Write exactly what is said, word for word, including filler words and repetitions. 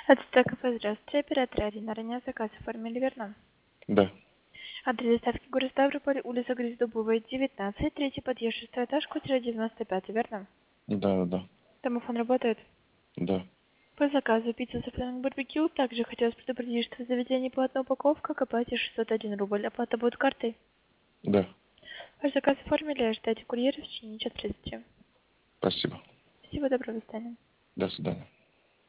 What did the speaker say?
Отстойка, здравствуйте. Оператор Арина Раня. Заказ оформили, верно? Да, Адрес доставки город Ставрополь, улица Гряздобовая, девятнадцать, третий подъезд, шестой этаж, квартира девяносто пять, верно? да, да, Домофон работает? да, По заказу пицца с фланг барбекю. Также хотелось предупредить, что в заведении платная упаковка к оплате шестьсот один рубль. Оплата будет картой. да. Ваш заказ оформили, ожидайте курьера в течение часа тридцати. Спасибо. Всего доброго, до свидания. До свидания.